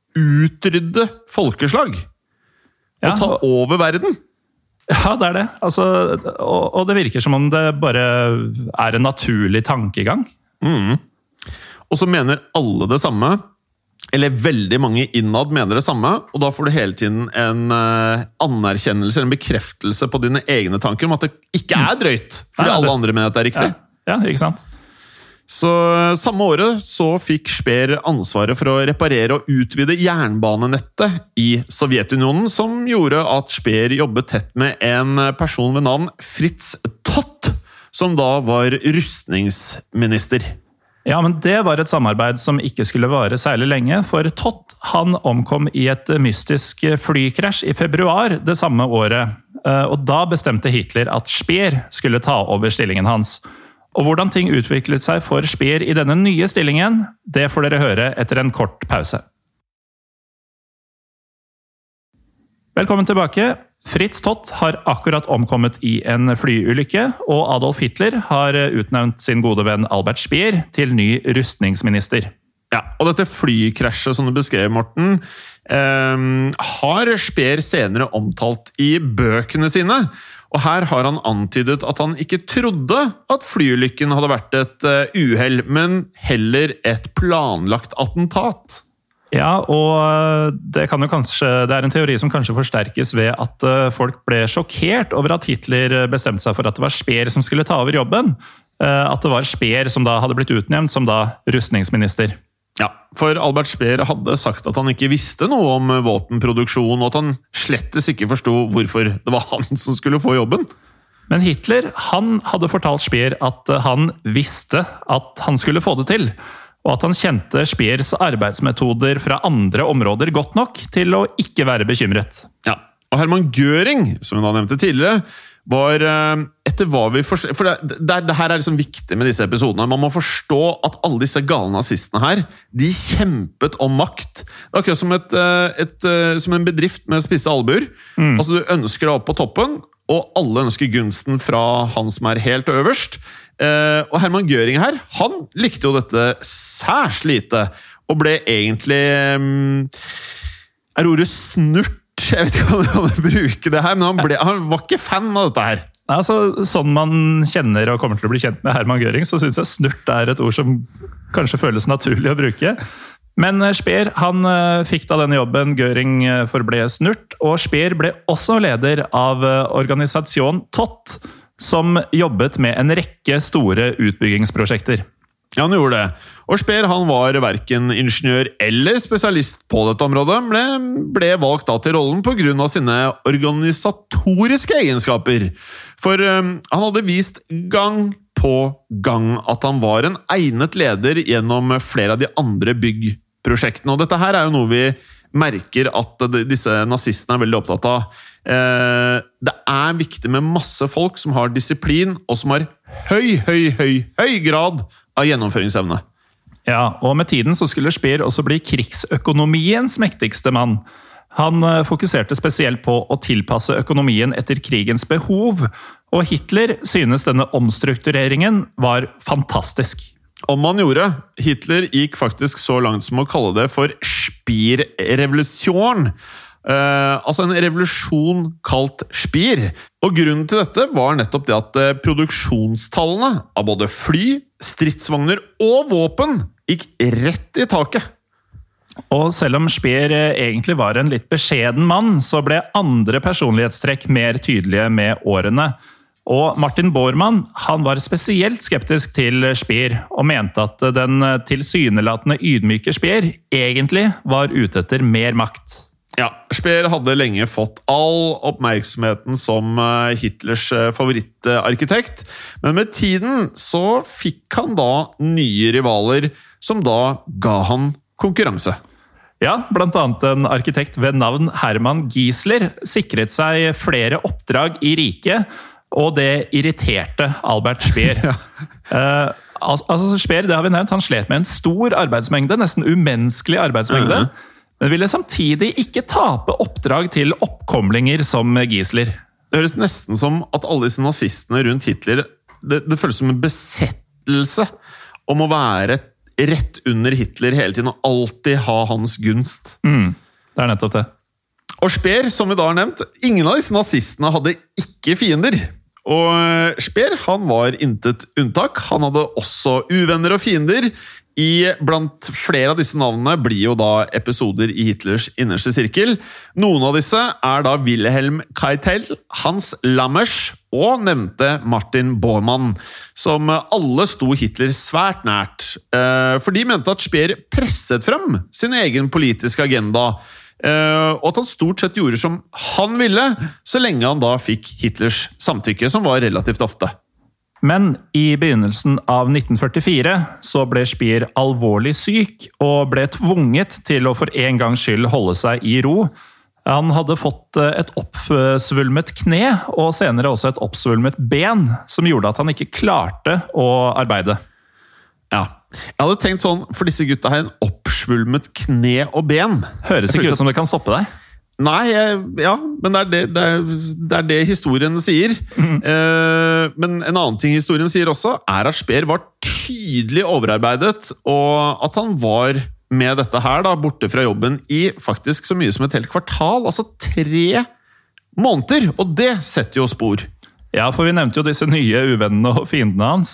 utrydde folkeslag ja, og ta over verden. Ja, det er det. Altså, og, og det virker som om det bare er en naturlig tankegang. Mm. Og så mener alle det samme, eller veldig mange innad mener det samme, og da får du hele tiden en uh, anerkjennelse, en bekreftelse på dine egne tanker om at det ikke er drøyt, fordi Nei, alle andre mener at det er riktig. Ja, ja ikke sant? Så samme året så fikk Speer ansvaret for å reparere og utvide jernbanenettet i Sovjetunionen, som gjorde at Speer jobbet tett med en person ved navn Fritz Todt, som da var rustningsminister. Ja, men det var et samarbeid som ikke skulle vare særlig lenge, for Todt han omkom i et mystisk flykrasj i februar det samme året, og da bestemte Hitler at Speer skulle ta over stillingen hans. Og hvordan ting utviklet seg for Speer i denne nye stillingen, det får dere høre etter en kort pause. Velkommen tilbake. Fritz Todt har akkurat omkommet i en flyulykke, og Adolf Hitler har utnevnt sin gode venn Albert Speer til ny rustningsminister. Ja, og dette flykrasjet som du beskrev, Morten, eh, har Speer senere omtalt i bøkene sine. Og her har han antydet at han ikke trodde at flyulykken hadde vært et uhell, men heller et planlagt attentat. Ja, og det kan jo kanskje, det er en teori som kanskje forsterkes ved at folk ble sjokkert over at Hitler bestemte seg for at det var Speer som skulle ta over jobben. At det var Speer som da hadde blitt utnevnt som da rustningsminister. Ja, for Albert Speer hadde sagt at han ikke visste noe om våpenproduksjon, og at han slettes ikke forstod hvorfor det var han som skulle få jobben. Men Hitler, han hadde fortalt Speer at han visste at han skulle få det til, og at han kjente Speers arbeidsmetoder fra andre områder godt nok til å ikke være bekymret. Ja, og Hermann Göring, som vi da nevnte tidligere, var etter hva vi forstår... For det, det, det her er liksom viktig med disse episodene. Man må forstå at alle disse gale nazistene her, de kjempet om makt. Det er akkurat som, et, et, som en bedrift med spisse albuer. Mm. Altså, du ønsker deg opp på toppen, og alle ønsker gunsten fra han som er helt øverst. Uh, og Hermann Göring her, han likte jo dette særs lite, og ble egentlig um, er ordet snurt, jeg vet ikke om jeg kan bruke det her, men han, ble, han var ikke fan av dette her. Altså, sånn man kjenner og kommer til å bli kjent med Hermann Göring, så synes jeg snurt er et ord som kanskje føles naturlig å bruke. Men Speer, han fikk da denne jobben, Göring forble snurt, og Speer ble også leder av organisasjon T O T, som jobbet med en rekke store utbyggingsprosjekter. Ja, han gjorde det. Og Speer, han var hverken ingeniør eller spesialist på dette området, ble, ble valgt da til rollen på grunn av sine organisatoriske egenskaper. For um, han hadde vist gang på gang at han var en egnet leder gjennom flere av de andre byggprosjektene. Og dette her er jo noe vi merker at disse nazistene er veldig opptatt av. Det er viktig med masse folk som har disiplin, og som har høy, høy, høy, høy grad av gjennomføringsevne. Ja, og med tiden så skulle Speer også bli krigsøkonomiens mektigste mann. Han fokuserte spesielt på å tilpasse økonomien etter krigens behov, og Hitler synes denne omstruktureringen var fantastisk. Om han gjorde. Hitler gikk faktisk så langt som å kalle det for Speer-revolusjon. Uh, altså en revolusjon kalt Speer. Og grunnen til dette var nettopp det at uh, produksjonstallene av både fly, stridsvogner og våpen gikk rett i taket. Og selv om Speer egentlig var en litt beskjeden mann, så ble andre personlighetstrekk mer tydelige med årene. Og Martin Bormann, han var spesielt skeptisk til Speer, og mente at den tilsynelatende ydmyke Speer egentlig var ute etter mer makt. Ja, Speer hadde lenge fått all oppmerksomheten som Hitlers favorittarkitekt, men med tiden så fikk han da nye rivaler som da ga han konkurranse. Ja, blant annet en arkitekt ved navn Hermann Giesler sikret seg flere oppdrag i riket, og det irriterte Albert Speer. Ja. uh, altså, Speer, det har vi nevnt, han slet med en stor arbeidsmengde, nesten umenneskelig arbeidsmengde, uh-huh. men ville samtidig ikke tape oppdrag til oppkomlinger som Giesler. Det høres nesten som at alle disse nazistene rundt Hitler, det, det føles som en besettelse om å være rett under Hitler hele tiden, og alltid ha hans gunst. Mm, det er nettopp det. Og Speer, som vi da har nevnt, ingen av disse nazistene hadde ikke fiender. Og Speer, han var intet unntak. Han hadde også uvenner og fiender. I blant flere av disse navnene blir jo da episoder i Hitlers innerste sirkel. Noen av disse er da Wilhelm Keitel, Hans Lammers og nevnte Martin Bormann, som alle sto Hitler svært nært. For de mente at Speer presset frem sin egen politiske agenda, og at han stort sett gjorde som han ville, så lenge han da fikk Hitlers samtykke, som var relativt ofte. Men i begynnelsen av nitten førtifire så ble Speer alvorlig syk og ble tvunget til å for en gangs skyld holde seg i ro. Han hadde fått et oppsvulmet kne og senere også et oppsvulmet ben, som gjorde at han ikke klarte å arbeide. Ja, jeg hadde tenkt sånn, for disse gutta har en oppsvulmet kne og ben. Høres ikke ut som det kan stoppe deg. Nei, jeg, ja, men det er det, det, er, det er det historien sier. Mm. Eh, men en annen ting historien sier også, er at Speer var tydelig overarbeidet, og at han var med dette her da, borte fra jobben i faktisk så mye som et helt kvartal, altså tre måneder, og det setter jo spor. Ja, for vi nevnte jo disse nye uvennene og fiendene hans.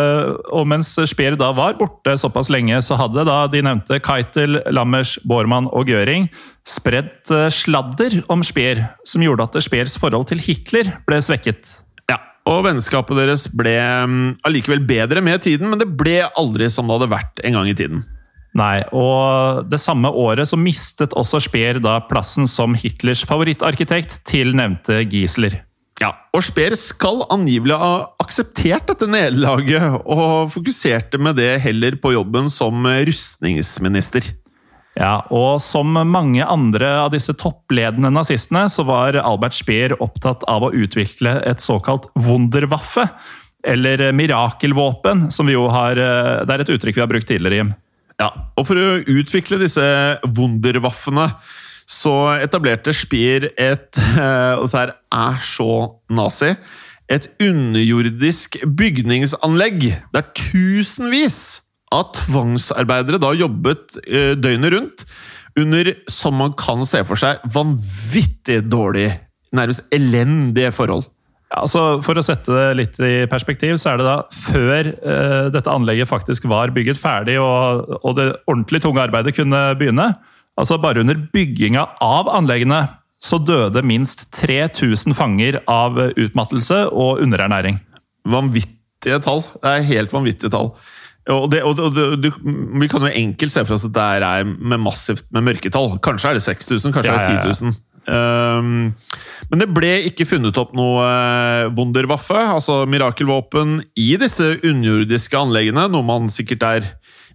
Og mens Speer da var borte såpass lenge, så hadde da de nevnte Keitel, Lammers, Bormann og Göring spredt sladder om Speer, som gjorde at Speers forhold til Hitler ble svekket. Ja, og vennskapet deres ble allikevel bedre med tiden, men det ble aldri som det hadde vært en gang i tiden. Nei, og det samme året så mistet også Speer da plassen som Hitlers favorittarkitekt til nevnte Giesler. Ja, og Speer skal angivelig ha akseptert dette nederlaget og fokuserte med det heller på jobben som rustningsminister. Ja, og som mange andre av disse toppledende nazistene så var Albert Speer opptatt av å utvikle et såkalt Wunderwaffe, eller mirakelvåpen, som vi jo har, det er et uttrykk vi har brukt tidligere, Jim. Ja, og for å utvikle disse Wunderwaffene så etablerte Speer et, og dette er så nazi, et underjordisk bygningsanlegg der tusenvis av tvangsarbeidere da jobbet døgnet rundt under, som man kan se for seg, vanvittig dårlig, nærmest elendige forhold. Ja, altså for å sette det litt i perspektiv, så er det da før eh, dette anlegget faktisk var bygget ferdig og, og det ordentlig tunge arbeidet kunne begynne. Altså bare under bygginga av anleggene så døde minst tre tusen fanger av utmattelse og underernæring. Vanvittige tall. Det er helt vanvittige tall. Og, det, og, det, og det, vi kan jo enkelt se for oss at det er med massivt med mørketall. Kanskje er det seks tusen, kanskje ja, er det ti tusen. Ja, ja. Um, men det ble ikke funnet opp noe Wunderwaffe, altså mirakelvåpen, i disse underjordiske anleggene, noe man sikkert er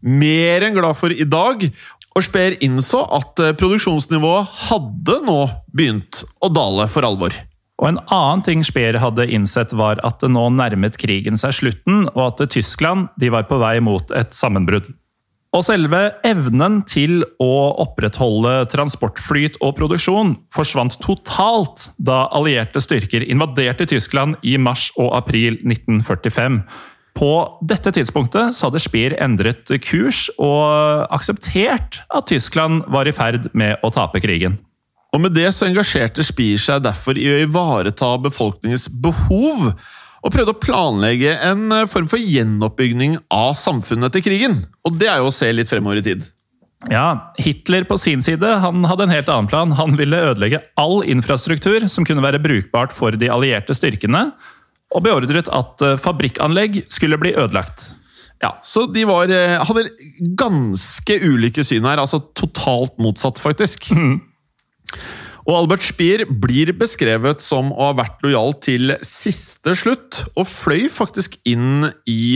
mer enn glad for i dag. Og Speer innså at produksjonsnivået hadde nå begynt å dale for alvor. Og en annen ting Speer hadde innsett var at det nå nærmet krigen seg slutten, og at Tyskland de var på vei mot et sammenbrudd. Og selve evnen til å opprettholde transportflyt og produksjon forsvant totalt da allierte styrker invaderte Tyskland i mars og april nitten førtifem. På dette tidspunktet så hadde Speer endret kurs og akseptert at Tyskland var i ferd med å tape krigen. Og med det så engasjerte Speer seg derfor i å ivareta befolkningens behov, og prøvde å planlegge en form for gjenoppbygging av samfunnet etter krigen. Og det er jo å se litt fremover i tid. Ja, Hitler på sin side, han hadde en helt annen plan. Han ville ødelegge all infrastruktur som kunne være brukbart for de allierte styrkene, og beordret at fabrikkanlegg skulle bli ødelagt. Ja, så de var, hadde ganske ulike syn her, altså totalt motsatt faktisk. Mm. Og Albert Speer blir beskrevet som å ha vært lojal til siste slutt, og fløy faktisk inn i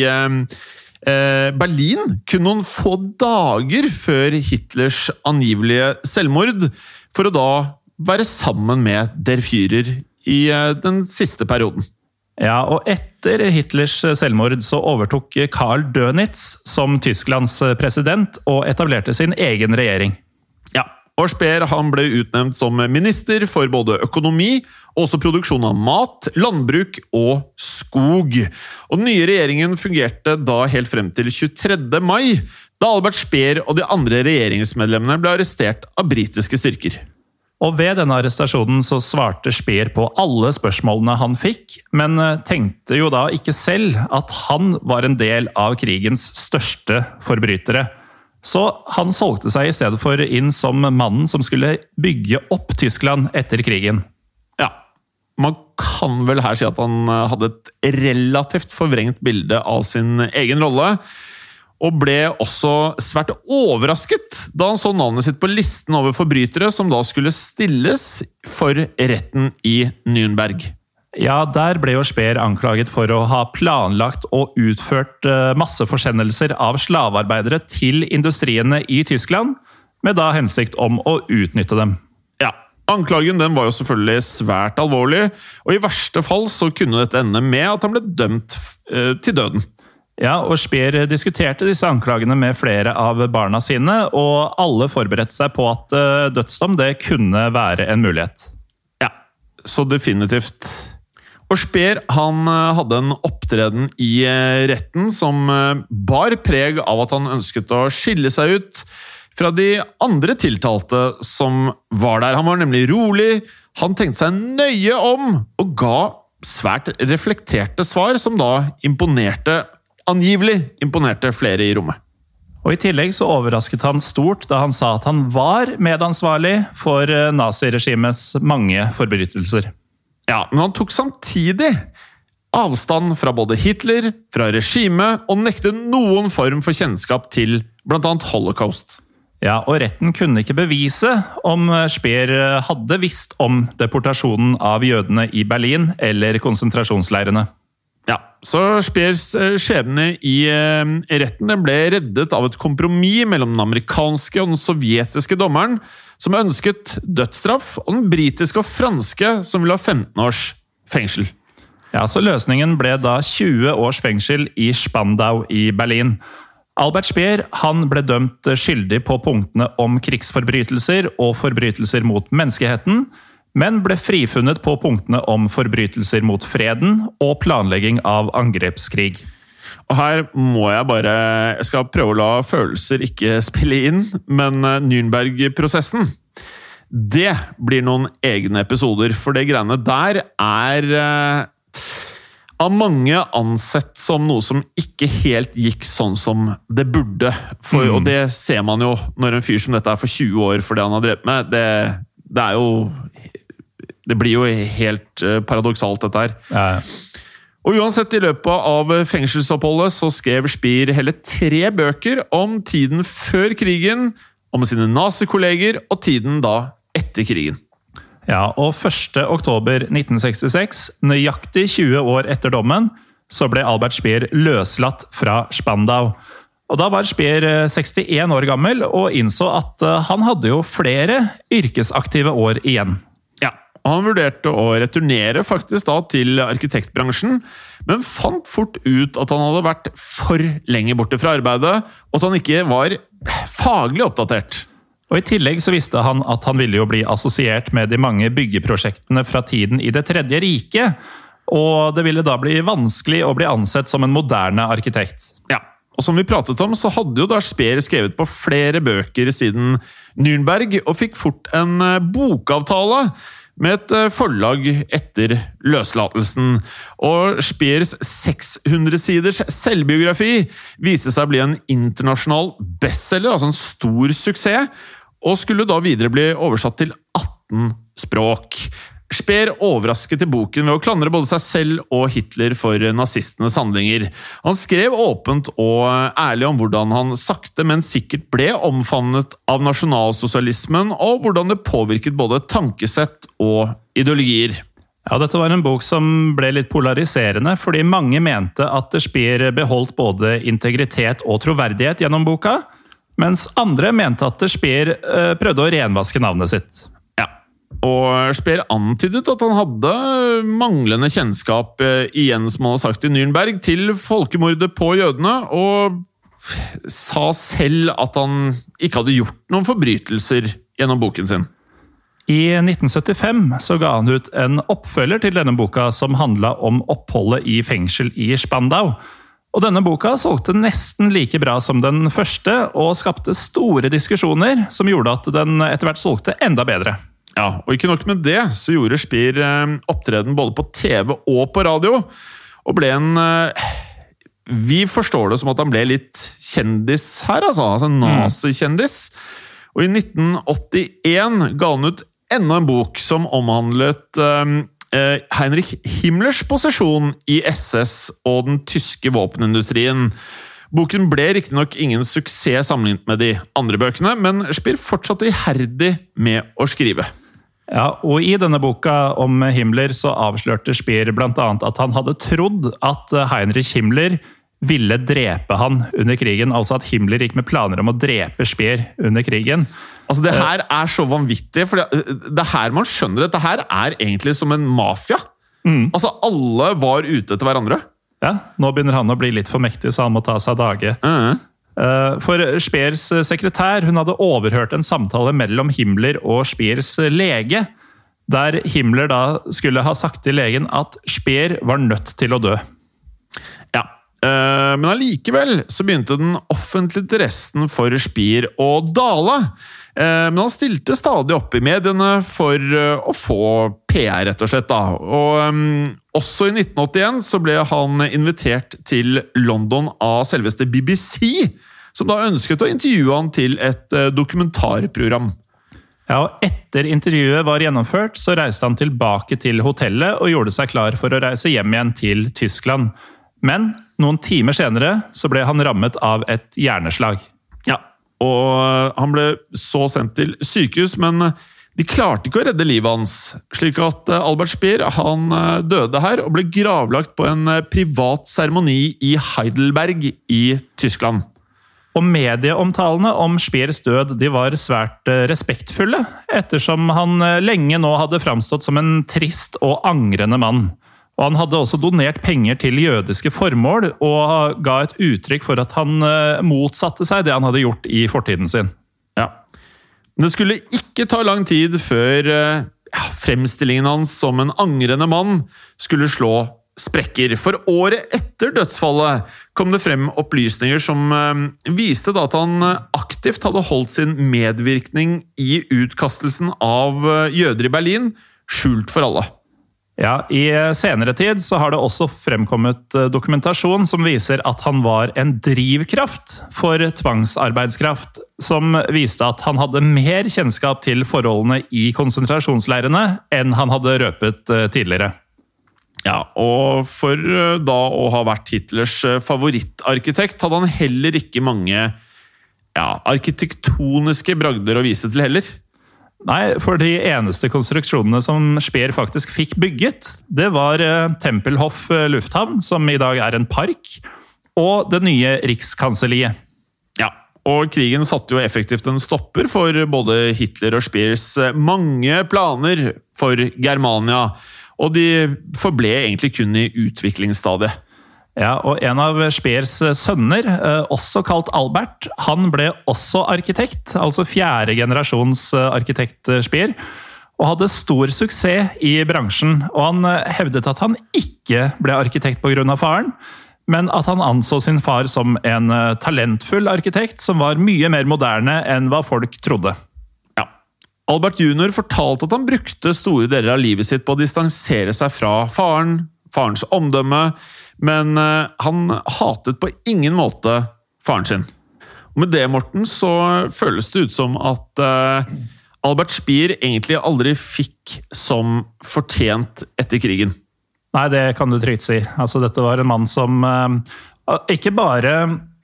eh, Berlin kun noen få dager før Hitlers angivelige selvmord, for å da være sammen med Der Führer i eh, den siste perioden. Ja, og etter Hitlers selvmord så overtok Karl Dönitz som Tysklands president og etablerte sin egen regjering. Ja, og Speer han ble utnevnt som minister for både økonomi, også produksjon av mat, landbruk og skog. Og den nye regjeringen fungerte da helt frem til tjuetredje mai, da Albert Speer og de andre regjeringsmedlemmene ble arrestert av britiske styrker. Og ved denne arrestasjonen så svarte Speer på alle spørsmålene han fikk, men tenkte jo da ikke selv at han var en del av krigens største forbrytere. Så han solgte seg i stedet for inn som mannen som skulle bygge opp Tyskland etter krigen. Ja, man kan vel her si at han hadde et relativt forvrengt bilde av sin egen rolle, og ble også svært overrasket da han så navnet sitt på listen over forbrytere som da skulle stilles for retten i Nürnberg. Ja, der ble jo Speer anklaget for å ha planlagt og utført masseforsendelser av slavearbeidere til industriene i Tyskland, med da hensikt om å utnytte dem. Ja, anklagen den var jo selvfølgelig svært alvorlig, og i verste fall så kunne dette ende med at han ble dømt uh, til døden. Ja, og Speer diskuterte disse anklagene med flere av barna sine, og alle forberedte seg på at uh, dødsdom det kunne være en mulighet. Ja, så definitivt. Og Speer han hadde en opptreden i retten som bar preg av at han ønsket å skille seg ut fra de andre tiltalte som var der. Han var nemlig rolig, han tenkte seg nøye om og ga svært reflekterte svar som da imponerte, angivelig imponerte flere i rommet. Og I tillegg så overrasket han stort da han sa at han var medansvarlig for naziregimets mange forbrytelser. Ja, men han tok samtidig avstand fra både Hitler, fra regimet, og nektet noen form for kjennskap til blant annet Holocaust. Ja, og retten kunne ikke bevise om Speer hadde visst om deportasjonen av jødene i Berlin eller konsentrasjonsleirene. Ja, så Speers skjebne i retten den ble reddet av et kompromiss mellom den amerikanske og den sovjetiske dommeren, som ønsket dødsstraff, og den britiske og franske som ville ha femten års fengsel. Ja, så løsningen ble da tjue års fengsel i Spandau i Berlin. Albert Speer han ble dømt skyldig på punktene om krigsforbrytelser og forbrytelser mot menneskeheten, men ble frifunnet på punktene om forbrytelser mot freden og planlegging av angrepskrig. Og her må jeg bare, jeg skal prøve å la følelser ikke spille inn, men Nürnberg-prosessen, det blir noen egne episoder, for det greiene der er eh, av mange ansett som noe som ikke helt gikk sånn som det burde. For, mm. Og det ser man jo når en fyr som dette er for tjue år for det han har drevet med. Det, det er jo... Det blir jo helt paradoksalt dette her. Ja. Og uansett, i løpet av fengselsoppholdet så skrev Speer hele tre bøker om tiden før krigen, om sine nazikolleger og tiden da etter krigen. Ja, og første oktober nitten sekstiseks, nøyaktig tjue år etter dommen, så ble Albert Speer løslatt fra Spandau. Og da var Speer sekstien år gammel og innså at han hadde jo flere yrkesaktive år igjen. Ja, og han vurderte å returnere faktisk da til arkitektbransjen, men fant fort ut at han hadde vært for lenge borte fra arbeidet, og at han ikke var faglig oppdatert. Og I tillegg så visste han at han ville jo bli assosiert med de mange byggeprosjektene fra tiden i Det tredje riket, og det ville da bli vanskelig å bli ansett som en moderne arkitekt. Ja, og som vi pratet om, så hadde jo da Speer skrevet på flere bøker siden Nürnberg, og fikk fort en bokavtale med et forlag etter løslatelsen. Og Speers seks hundre siders selvbiografi viste seg å bli en internasjonal bestseller, altså en stor suksess, og skulle da videre bli oversatt til atten språk. Speer overrasket i boken ved å klandre både seg selv og Hitler for nazistenes handlinger. Han skrev åpent og ærlig om hvordan han sakte, men sikkert ble omfavnet av nasjonalsosialismen, og hvordan det påvirket både tankesett og ideologier. Ja, dette var en bok som ble litt polariserende, fordi mange mente at Speer beholdt både integritet og troverdighet gjennom boka, mens andre mente at Speer prøvde å renvaske navnet sitt. Ja, og Speer antydet at han hadde manglende kjennskap, igjen som han har sagt i Nürnberg, til folkemordet på jødene, og sa selv at han ikke hadde gjort noen forbrytelser gjennom boken sin. I nitten syttifem så ga han ut en oppfølger til denne boka som handlet om oppholdet i fengsel i Spandau. Og denne boka solgte nesten like bra som den første, og skapte store diskusjoner som gjorde at den etter hvert solgte enda bedre. Ja, og ikke nok med det, så gjorde Speer opptreden både på T V og på radio, og ble en... Vi forstår det som at han ble litt kjendis her, altså, altså en nazi-kjendis. Og i nitten åttien ga han ut enda en bok som omhandlet um, Heinrich Himmlers posisjon i S S og den tyske våpenindustrien. Boken ble riktig nok ingen suksess sammenlignet med de andre bøkene, men Speer fortsatte iherdig med å skrive. Ja, og i denne boka om Himmler så avslørte Speer blant annet at han hadde trodd at Heinrich Himmler ville drepe han under krigen, altså at Himmler gikk med planer om å drepe Speer under krigen. Altså det her er så vanvittig, for det her man skjønner det, det her er egentlig som en mafia. Mm. Altså alle var ute etter hverandre. Ja, nå begynner han å bli litt for mektig, så han må ta seg dage. Mm. For Speers sekretær, hun hadde overhørt en samtale mellom Himmler og Speers lege, der Himmler da skulle ha sagt til legen at Speer var nødt til å dø. Ja, Men allikevel så begynte den offentlige interessen for Speer å dale. Men han stilte stadig opp i mediene for å få P R, rett og slett. Da. Og um, også i nitten åttien så ble han invitert til London av selveste B B C, som da ønsket å intervjue han til et dokumentarprogram. Ja, og etter intervjuet var gjennomført, så reiste han tilbake til hotellet og gjorde seg klar for å reise hjem igjen til Tyskland. Men noen timer senere så ble han rammet av et hjerneslag. Ja, og han ble så sendt til sykehus, men de klarte ikke å redde livet hans. Slik at Albert Speer, han døde her og ble gravlagt på en privat seremoni i Heidelberg i Tyskland. Og medieomtalene om Speers død de var svært respektfulle, ettersom han lenge nå hadde framstått som en trist og angrende mann. Og han hadde også donert penger til jødiske formål, og ga et uttrykk for at han motsatte seg det han hadde gjort i fortiden sin. Ja. Men det skulle ikke ta lang tid før ja, fremstillingen hans som en angrende mann skulle slå sprekker. For året etter dødsfallet kom det frem opplysninger som eh, viste da at han aktivt hadde holdt sin medvirkning i utkastelsen av jøder i Berlin skjult for alle. Ja, i senere tid så har det også fremkommet dokumentasjon som viser at han var en drivkraft for tvangsarbeidskraft, som viste at han hadde mer kjennskap til forholdene i konsentrasjonsleirene enn han hadde røpet tidligere. Ja, og for da å ha vært Hitlers favorittarkitekt hadde han heller ikke mange ja, arkitektoniske bragder å vise til heller. Nei, for de eneste konstruksjonene som Speer faktisk fikk bygget, det var Tempelhof lufthavn, som i dag er en park, og det nye Rikskanselliet. Ja, og krigen satte jo effektivt en stopper for både Hitler og Speers mange planer for Germania, og de forble egentlig kun i utviklingsstadiet. Ja, og en av Speers sønner, også kalt Albert, han ble også arkitekt, altså fjerde generasjons arkitekt Speer, og hadde stor suksess i bransjen. Og han hevdet at han ikke ble arkitekt på grunn av faren, men at han anså sin far som en talentfull arkitekt som var mye mer moderne enn hva folk trodde. Albert junior fortalte at han brukte store deler av livet sitt på å distansere seg fra faren, farens omdømme, men han hatet på ingen måte faren sin. Og med det, Morten, så føles det ut som at Albert Speer egentlig aldri fikk som fortjent etter krigen. Nei, det kan du trygt si. Altså, dette var en mann som ikke bare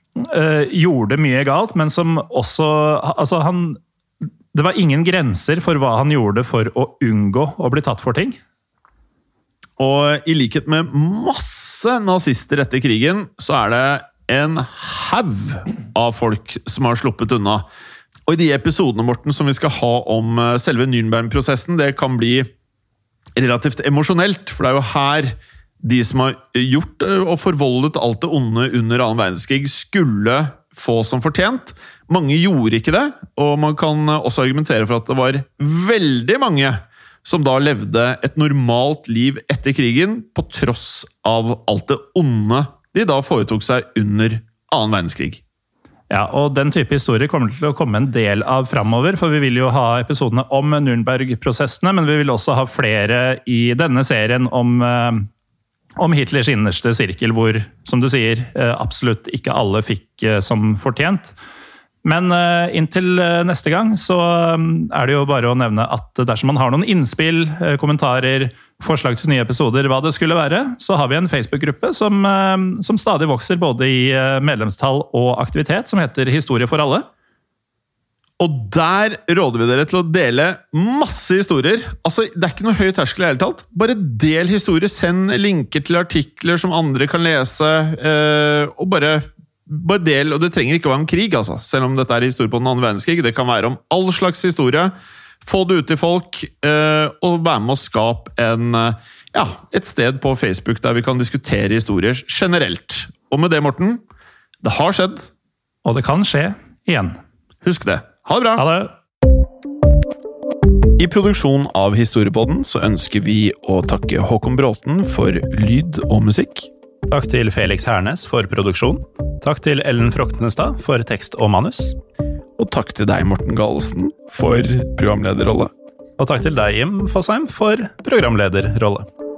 gjorde mye galt, men som også... Altså, han... Det var ingen grenser for hva han gjorde for å unngå å bli tatt for ting. Og i likhet med masse nazister etter krigen, så er det en haug av folk som har sluppet unna. Og i de episodene, Morten, som vi skal ha om selve Nürnberg-prosessen, det kan bli relativt emosjonelt, for det er jo her de som har gjort og forvoldet alt det onde under annen verdenskrig skulle få som fortjent. Mange gjorde ikke det, og man kan også argumentere for at det var veldig mange som da levde et normalt liv etter krigen, på tross av alt det onde de da foretok seg under annen verdenskrig. Ja, og den type historie kommer til å komme en del av fremover, for vi vil jo ha episodene om Nürnberg-prosessene, men vi vil også ha flere i denne serien om, om Hitlers innerste sirkel, hvor, som du sier, absolutt ikke alle fikk som fortjent. Men inntil neste gang så er det jo bare å nevne at dersom man har noen innspill, kommentarer, forslag til nye episoder, hva det skulle være, så har vi en Facebook-gruppe som, som stadig vokser både i medlemstall og aktivitet, som heter Historie for alle. Og der råder vi dere til å dele masse historier. Altså, det er ikke noe høy terskel i hele tatt. Bare del historier, send linker til artikler som andre kan lese, og bare... Bare del, og det trenger ikke å være om krig, altså. Selv om dette er historie på den andre verdenskrig. Det kan være om all slags historie. Få det ut til folk, eh, og være med å skape en, ja, et sted på Facebook der vi kan diskutere historier generelt. Og med det, Morten, det har skjedd. Og det kan skje igjen. Husk det. Ha det bra! Ha det! I produksjon av Historiepodden så ønsker vi å takke Håkon Bråten for lyd og musikk. Takk til Felix Hernes for produksjon. Takk til Ellen Froktenestad for tekst og manus. Og takk til deg, Morten Galesen, for programlederrolle. Og takk til deg, Jim Fosheim, for programlederrolle.